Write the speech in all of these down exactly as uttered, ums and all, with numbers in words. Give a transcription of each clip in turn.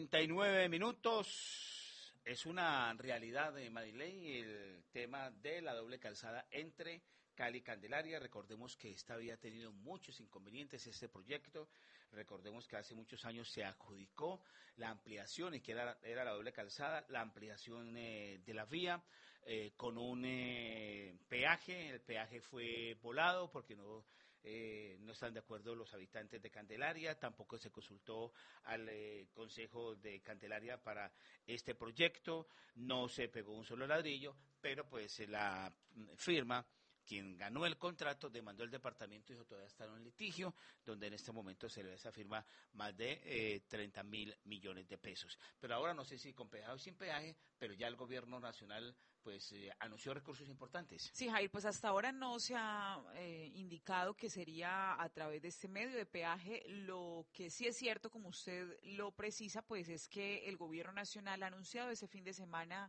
treinta y nueve minutos. Es una realidad de Madiley el tema de la doble calzada entre Cali y Candelaria. Recordemos que esta había tenido muchos inconvenientes este proyecto. Recordemos que hace muchos años se adjudicó la ampliación y que era, era la doble calzada, la ampliación eh, de la vía eh, con un eh, peaje. El peaje fue volado porque no Eh, no están de acuerdo los habitantes de Candelaria, tampoco se consultó al eh, Consejo de Candelaria para este proyecto, no se pegó un solo ladrillo, pero pues eh, la firma, quien ganó el contrato, demandó el departamento y dijo todavía está en un litigio, donde en este momento se le da esa firma más de eh, treinta mil millones de pesos. Pero ahora no sé si con peaje o sin peaje, pero ya el gobierno nacional pues eh, anunció recursos importantes. Sí, Jair, pues hasta ahora no se ha eh, indicado que sería a través de este medio de peaje. Lo que sí es cierto, como usted lo precisa, pues es que el gobierno nacional ha anunciado ese fin de semana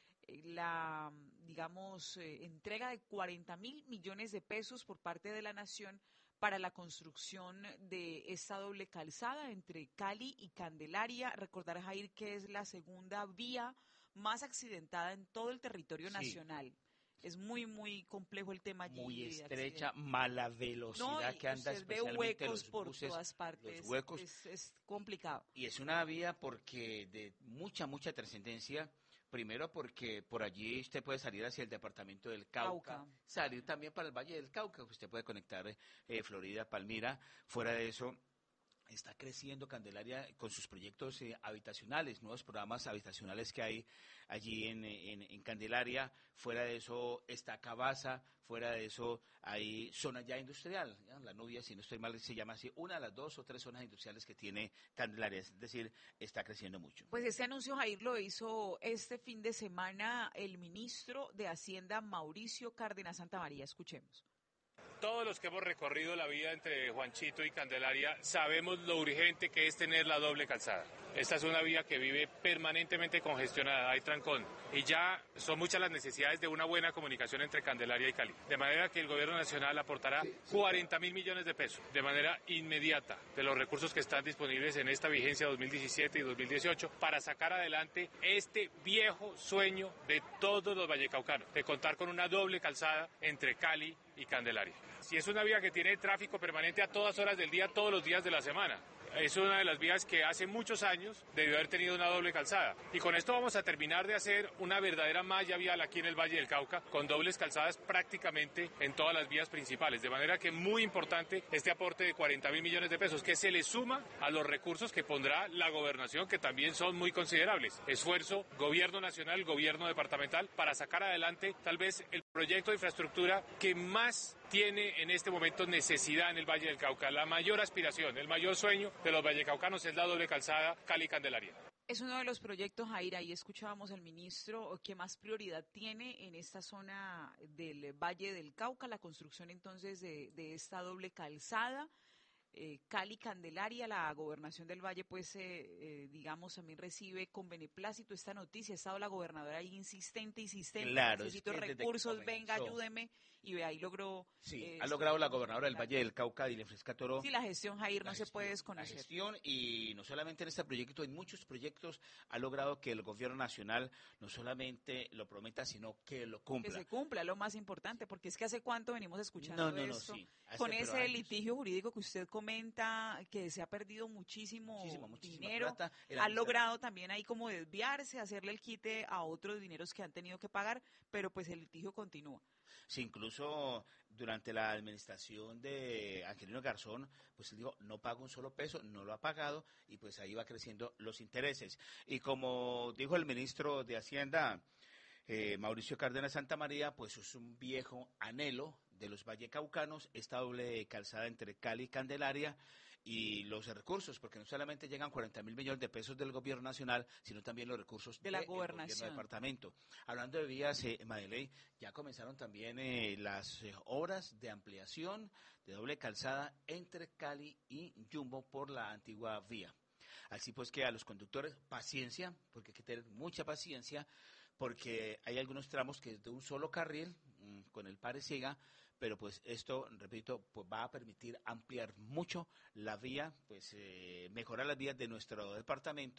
la, digamos, eh, entrega de cuarenta mil millones de pesos por parte de la nación para la construcción de esta doble calzada entre Cali y Candelaria. Recordar, Jair, que es la segunda vía más accidentada en todo el territorio Sí. nacional. Es muy, muy complejo el tema allí. Muy estrecha, mala velocidad No, que anda usted ve especialmente huecos los por buses, todas partes. los huecos. Es, es complicado. Y es una vía porque de mucha, mucha trascendencia. Primero porque por allí usted puede salir hacia el departamento del Cauca, Cauca. salir también para el Valle del Cauca, usted puede conectar eh, Florida, Palmira. Fuera de eso, está creciendo Candelaria con sus proyectos eh, habitacionales, nuevos programas habitacionales que hay allí en, en, en Candelaria. Fuera de eso está Cabaza, fuera de eso hay zona ya industrial, ¿ya? La Nubia, si no estoy mal, se llama así, una de las dos o tres zonas industriales que tiene Candelaria, es decir, está creciendo mucho. Pues este anuncio, Jair, lo hizo este fin de semana el ministro de Hacienda, Mauricio Cárdenas Santamaría. Escuchemos. Todos los que hemos recorrido la vía entre Juanchito y Candelaria sabemos lo urgente que es tener la doble calzada. Esta es una vía que vive permanentemente congestionada, hay trancón y ya son muchas las necesidades de una buena comunicación entre Candelaria y Cali. De manera que el gobierno nacional aportará cuarenta mil millones de pesos de manera inmediata de los recursos que están disponibles en esta vigencia dos mil diecisiete y dos mil dieciocho para sacar adelante este viejo sueño de todos los vallecaucanos, de contar con una doble calzada entre Cali y Candelaria. Si es una vía que tiene tráfico permanente a todas horas del día, todos los días de la semana. Es una de las vías que hace muchos años debió haber tenido una doble calzada. Y con esto vamos a terminar de hacer una verdadera malla vial aquí en el Valle del Cauca, con dobles calzadas prácticamente en todas las vías principales. De manera que muy importante este aporte de cuarenta mil millones de pesos, que se le suma a los recursos que pondrá la gobernación, que también son muy considerables. Esfuerzo, gobierno nacional, gobierno departamental, para sacar adelante tal vez el proyecto de infraestructura que más tiene en este momento necesidad en el Valle del Cauca. La mayor aspiración, el mayor sueño de los vallecaucanos es la doble calzada Cali-Candelaria. Es uno de los proyectos, Jair, ahí escuchábamos al ministro, que más prioridad tiene en esta zona del Valle del Cauca, la construcción entonces de, de esta doble calzada. Eh, Cali Candelaria, la gobernación del Valle, pues, eh, eh, digamos, también recibe con beneplácito esta noticia. Ha estado la gobernadora ahí insistente, insistente, claro, necesito es que recursos, venga, ayúdeme, y ve ahí logró. Sí, eh, ha logrado la gobernadora del Valle del Cauca, Dilma Fresca Toro. Sí, la gestión, Jair, no gestión, se puede desconocer. La gestión, y no solamente en este proyecto, en muchos proyectos ha logrado que el gobierno nacional no solamente lo prometa, sino que lo cumpla. Que se cumpla, lo más importante, porque es que hace cuánto venimos escuchando no, no, esto, no, sí, con ese años. litigio jurídico que usted comenta, que se ha perdido muchísimo muchísima, muchísima dinero, plata. ha logrado también ahí como desviarse, hacerle el quite a otros dineros que han tenido que pagar, pero pues el litigio continúa. Sí, incluso durante la administración de Angelino Garzón, pues él dijo, no pago un solo peso, no lo ha pagado, y pues ahí va creciendo los intereses. Y como dijo el ministro de Hacienda, eh, Mauricio Cárdenas Santamaría, pues es un viejo anhelo de los vallecaucanos, esta doble calzada entre Cali y Candelaria, y los recursos, porque no solamente llegan cuarenta mil millones de pesos del gobierno nacional, sino también los recursos de la del gobernación. Gobierno departamento. Hablando de vías, eh, Madiley, ya comenzaron también eh, las eh, obras de ampliación de doble calzada entre Cali y Jumbo por la antigua vía. Así pues que a los conductores, paciencia, porque hay que tener mucha paciencia, porque hay algunos tramos que es de un solo carril, mmm, con el pare ciega, pero pues esto, repito, pues va a permitir ampliar mucho la vía, pues eh, mejorar las vías de nuestro departamento,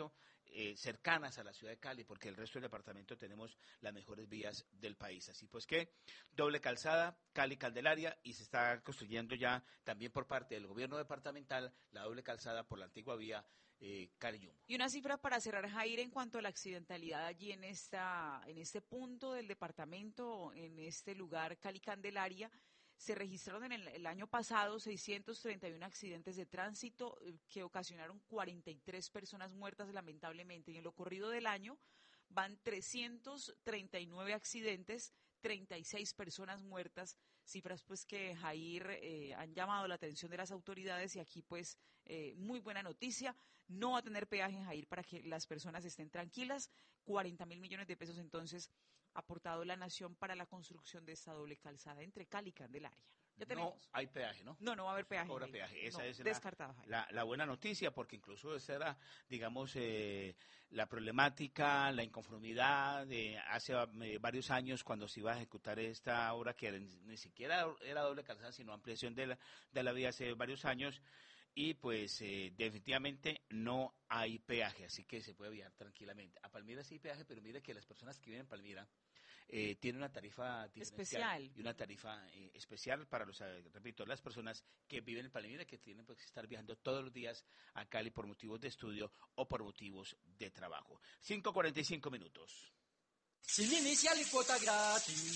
eh, cercanas a la ciudad de Cali, porque el resto del departamento tenemos las mejores vías del país. Así pues que doble calzada, Cali-Candelaria, y se está construyendo ya también por parte del gobierno departamental la doble calzada por la antigua vía eh, Cali-Yumbo. Y una cifra para cerrar, Jair, en cuanto a la accidentalidad allí en, esta, en este punto del departamento, en este lugar Cali-Candelaria. Se registraron en el, el año pasado seiscientos treinta y uno accidentes de tránsito eh, que ocasionaron cuarenta y tres personas muertas lamentablemente. Y en lo corrido del año van trescientos treinta y nueve accidentes, treinta y seis personas muertas, cifras pues que Jair eh, han llamado la atención de las autoridades y aquí pues eh, muy buena noticia, no va a tener peaje en Jair para que las personas estén tranquilas, cuarenta mil millones de pesos entonces aportado la nación para la construcción de esta doble calzada entre Cali y Candelaria. Ya tenemos. No hay peaje, ¿no? No, no va a haber peaje. No cobra peaje. Esa no, es descartado, la, la, la buena noticia, porque incluso esa era, digamos, eh, la problemática, la inconformidad de hace eh, varios años cuando se iba a ejecutar esta obra, que era, ni siquiera era doble calzada, sino ampliación de la, de la vía hace varios años. Y pues eh, definitivamente no hay peaje, así que se puede viajar tranquilamente. A Palmira sí hay peaje, pero mire que las personas que viven en Palmira eh, tienen una tarifa especial y una tarifa eh, especial para los, eh, repito, las personas que viven en Palmira, que tienen pues, que estar viajando todos los días a Cali por motivos de estudio o por motivos de trabajo. cinco cuarenta y cinco minutos. Sin inicial y cuota gratis.